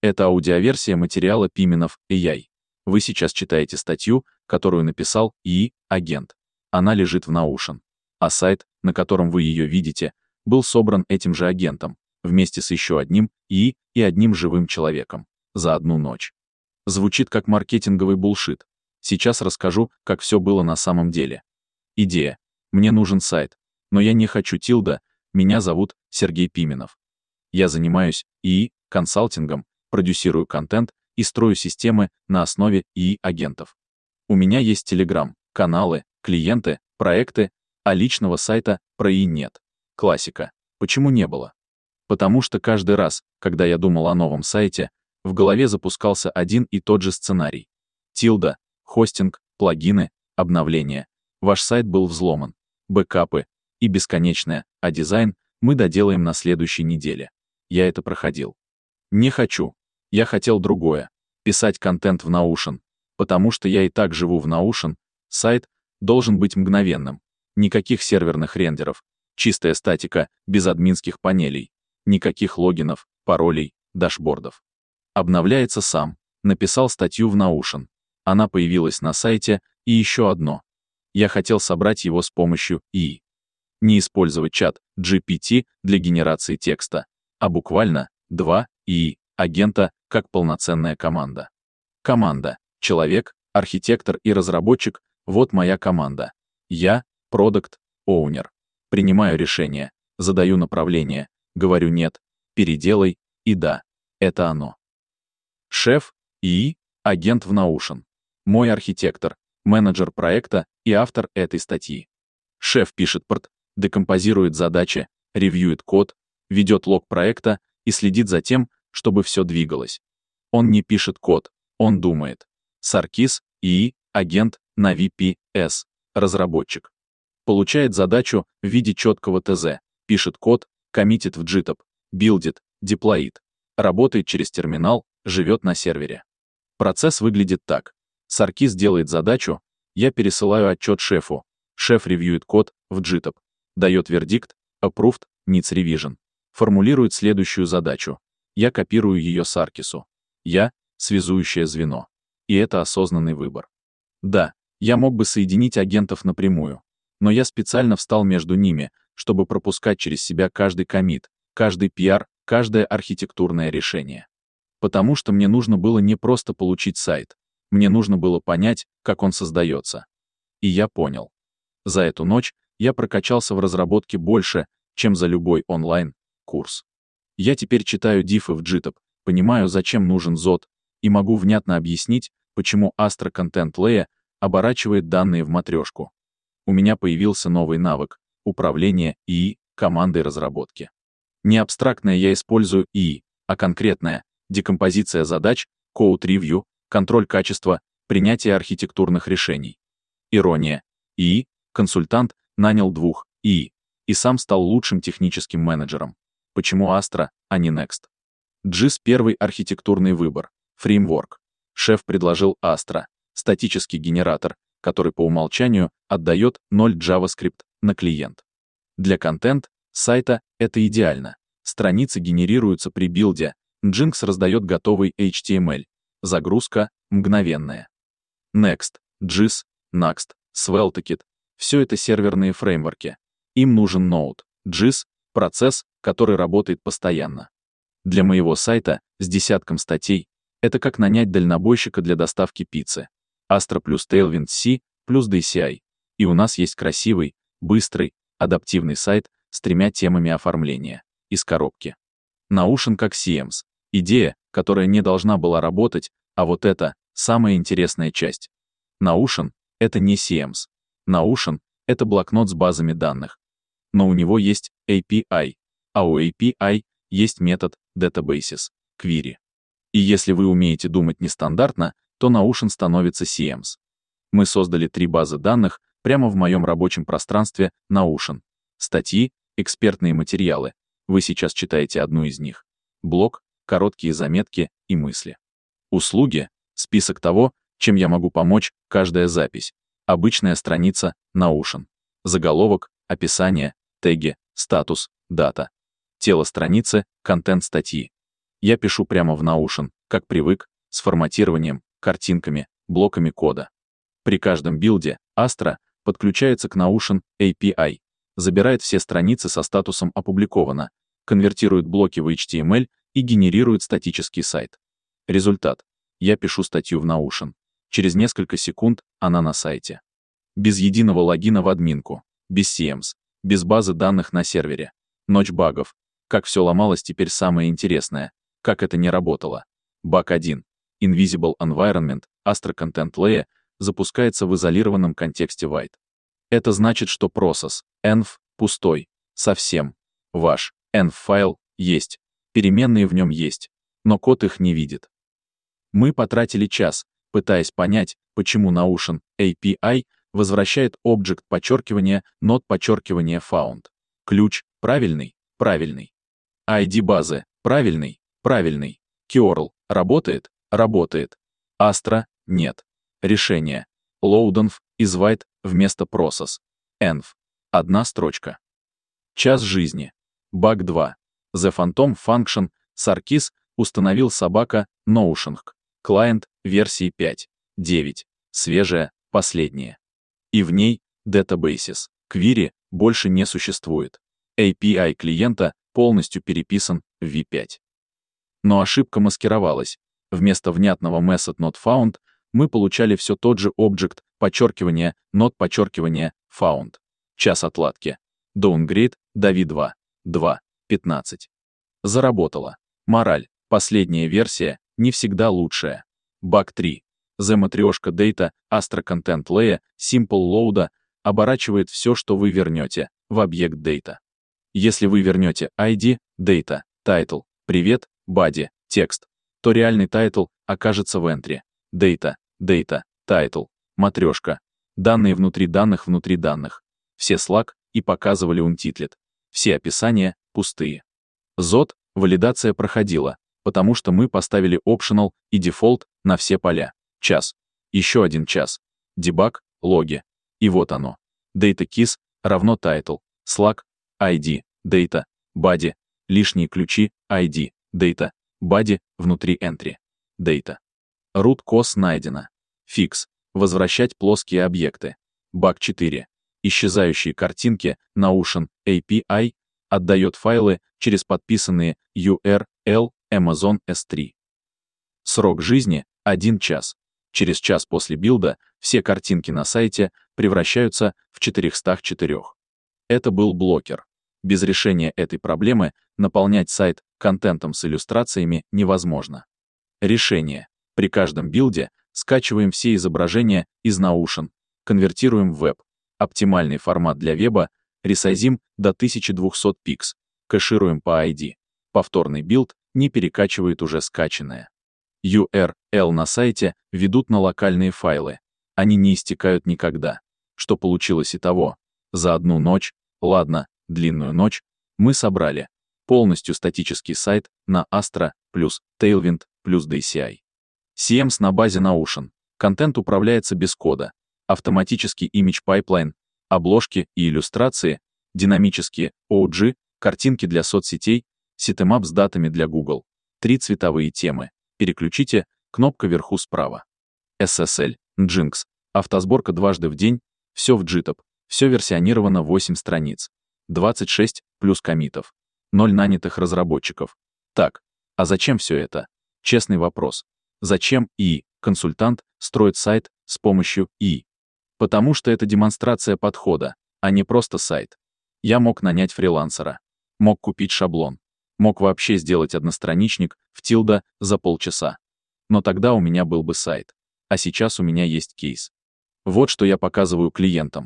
Это аудиоверсия материала Пименов AI. Вы сейчас читаете статью, которую написал ИИ-агент. Она лежит в Notion. А сайт, на котором вы ее видите, был собран этим же агентом, вместе с еще одним ИИ и одним живым человеком, за одну ночь. Звучит как маркетинговый булшит. Сейчас расскажу, как все было на самом деле. Идея. Мне нужен сайт, но я не хочу тилда, меня зовут Сергей Пименов. Я занимаюсь ИИ-консалтингом, продюсирую контент и строю системы на основе ИИ-агентов. У меня есть Telegram, каналы, клиенты, проекты, а личного сайта про ИИ нет. Классика. Почему не было? Потому что каждый раз, когда я думал о новом сайте, в голове запускался один и тот же сценарий. Тилда, хостинг, плагины, обновления. Ваш сайт был взломан. Бэкапы и бесконечное, а дизайн мы доделаем на следующей неделе. Я это проходил. Не хочу. Я хотел другое. Писать контент в Notion. Потому что я и так живу в Notion, сайт должен быть мгновенным. Никаких серверных рендеров. Чистая статика, без админских панелей. Никаких логинов, паролей, дашбордов. Обновляется сам. Написал статью в Notion. Она появилась на сайте, и еще одно. Я хотел собрать его с помощью ИИ. Не использовать чат GPT для генерации текста, а буквально 2 ИИ-агента как полноценная команда. Команда. Человек, архитектор и разработчик — вот моя команда. Я — Product Owner. Принимаю решения, задаю направление, говорю «нет», «переделай» и «да». Это оно. Шеф — ИИ-агент в Notion. Мой архитектор, менеджер проекта и автор этой статьи. Шеф пишет порт, декомпозирует задачи, ревьюет код, ведет лог проекта и следит за тем, чтобы все двигалось. Он не пишет код, он думает. Саркис, ИИ, агент на VPS, разработчик. Получает задачу в виде четкого ТЗ, пишет код, коммитит в GitHub, билдит, деплоит. Работает через терминал, живет на сервере. Процесс выглядит так. Саркис делает задачу, я пересылаю отчет шефу. Шеф ревьюет код в GitHub, дает вердикт, approved, needs revision. Формулирует следующую задачу. Я копирую ее Саркису. Я — связующее звено. И это осознанный выбор. Да, я мог бы соединить агентов напрямую, но я специально встал между ними, чтобы пропускать через себя каждый коммит, каждый PR, каждое архитектурное решение. Потому что мне нужно было не просто получить сайт, мне нужно было понять, как он создается. И я понял. За эту ночь я прокачался в разработке больше, чем за любой онлайн-курс. Я теперь читаю дифы в GitHub, понимаю, зачем нужен ZOT, и могу внятно объяснить, почему Astra Content Layer оборачивает данные в матрешку. У меня появился новый навык — управление ИИ командой разработки. Не абстрактное я использую ИИ, а конкретное — декомпозиция задач, код-ревью, контроль качества, принятие архитектурных решений. Ирония. ИИ, консультант, нанял 2 ИИ и сам стал лучшим техническим менеджером. Почему Astra, а не Next? JIS — первый архитектурный выбор, фреймворк. Шеф предложил Astra, статический генератор, который по умолчанию отдает 0 JavaScript на клиент. Для контент-сайта это идеально. Страницы генерируются при билде, Nginx раздает готовый HTML. Загрузка мгновенная. Next, JIS, Next, SvelteKit — все это серверные фреймворки. Им нужен Node, JIS, процесс, который работает постоянно. Для моего сайта с десятком статей это как нанять дальнобойщика для доставки пиццы. Astra плюс Tailwind C плюс DCI. И у нас есть красивый, быстрый, адаптивный сайт с 3 темами оформления. Из коробки. Notion как CMS. Идея, которая не должна была работать, а вот это самая интересная часть. Notion — это не CMS. Notion — это блокнот с базами данных. Но у него есть API, а у API есть метод databases, query. И если вы умеете думать нестандартно, то Notion становится CMS. Мы создали 3 базы данных прямо в моем рабочем пространстве Notion. Статьи, экспертные материалы. Вы сейчас читаете одну из них. Блог, короткие заметки и мысли. Услуги, список того, чем я могу помочь, каждая запись. Обычная страница Notion. Заголовок, описание, теги, статус, дата. Тело страницы, контент статьи. Я пишу прямо в Notion, как привык, с форматированием, картинками, блоками кода. При каждом билде Astra подключается к Notion API, забирает все страницы со статусом «Опубликовано», конвертирует блоки в HTML и генерирует статический сайт. Результат. Я пишу статью в Notion. Через несколько секунд она на сайте. Без единого логина в админку, без CMS, без базы данных на сервере. Ночь багов. Как все ломалось, теперь самое интересное. Как это не работало. Баг 1. Invisible Environment, Astra Content Layer, запускается в изолированном контексте White. Это значит, что process, env, пустой. Совсем. Ваш env-файл есть. Переменные в нем есть. Но код их не видит. Мы потратили час, пытаясь понять, почему Notion API возвращает объект подчеркивание not подчеркивание found. Ключ правильный, правильный. ID базы правильный, правильный. curl работает, работает. Astra нет. Решение. Loadenv из white вместо process. Env. Одна строчка. Час жизни. Баг 2. The Phantom Function Sarkis установил собака Notion. Client версии 5.9. Свежая, последняя. И в ней databases. Query больше не существует. API клиента полностью переписан в v5. Но ошибка маскировалась. Вместо внятного method not found мы получали все тот же объект подчеркивание not подчеркивание found. Час отладки. Downgrade до v2. 2.15. Заработало. Мораль. Последняя версия не всегда лучшая. Баг 3. The Matryoshka Data Astra Content Layer Simple Load оборачивает все, что вы вернете, в объект Data. Если вы вернете ID, Data, Title, Привет, Body, текст, то реальный title окажется в entry. Data, Data, Title, Матрешка. Данные внутри данных внутри данных. Все слаг и показывали untitled. Все описания пустые. ZOT валидация проходила, потому что мы поставили optional и default на все поля. Час. Еще один час. Дебаг, логи. И вот оно. Data keys равно title, слаг, ID, data, body, лишние ключи, ID, data, body, внутри entry, data. Root cause найдено. Fix. Возвращать плоские объекты. Баг 4. Исчезающие картинки Notion API отдает файлы через подписанные URL Amazon S3. Срок жизни — 1 час. Через час после билда все картинки на сайте превращаются в 404. Это был блокер. Без решения этой проблемы наполнять сайт контентом с иллюстрациями невозможно. Решение. При каждом билде скачиваем все изображения из Notion, конвертируем в веб. Оптимальный формат для веба ресайзим до 1200 пикс, кэшируем по ID. Повторный билд не перекачивает уже скачанное. URL на сайте ведут на локальные файлы. Они не истекают никогда. Что получилось итого? За одну ночь, ладно, длинную ночь, мы собрали полностью статический сайт на Astra, плюс Tailwind, плюс DCI. CMS на базе Notion. Контент управляется без кода. Автоматический image pipeline, обложки и иллюстрации, динамические OG, картинки для соцсетей, ситемап с датами для Google. 3 цветовые темы. Переключите, кнопка вверху справа. SSL, Nginx, автосборка дважды в день, все в GitHub, все версионировано 8 страниц. 26 плюс коммитов. 0 нанятых разработчиков. Так, а зачем все это? Честный вопрос. Зачем консультант строит сайт с помощью Потому что это демонстрация подхода, а не просто сайт. Я мог нанять фрилансера. Мог купить шаблон. Мог вообще сделать одностраничник в Tilda за полчаса. Но тогда у меня был бы сайт. А сейчас у меня есть кейс. Вот что я показываю клиентам.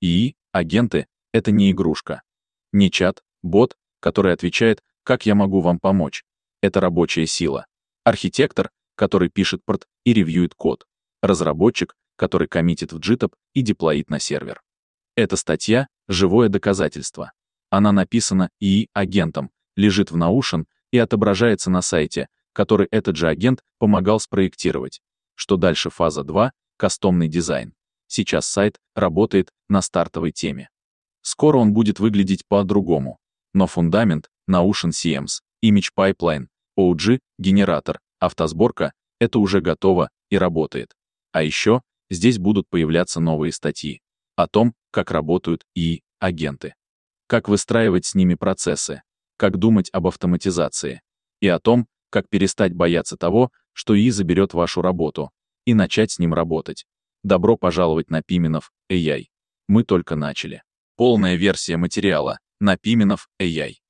Агенты — это не игрушка. Не чат, бот, который отвечает, как я могу вам помочь. Это рабочая сила. Архитектор, который пишет порт и ревьюет код. Разработчик, который коммитит в GitHub и деплоит на сервер. Эта статья — живое доказательство. Она написана агентом, лежит в Notion и отображается на сайте, который этот же агент помогал спроектировать. Что дальше фаза 2 — кастомный дизайн. Сейчас сайт работает на стартовой теме. Скоро он будет выглядеть по-другому. Но фундамент, Notion CMS, Image Pipeline, OG-генератор, автосборка — это уже готово и работает. А еще здесь будут появляться новые статьи о том, как работают ИИ-агенты, как выстраивать с ними процессы, как думать об автоматизации и о том, как перестать бояться того, что ИИ заберет вашу работу, и начать с ним работать. Добро пожаловать на Пименов AI. Мы только начали. Полная версия материала на Пименов AI.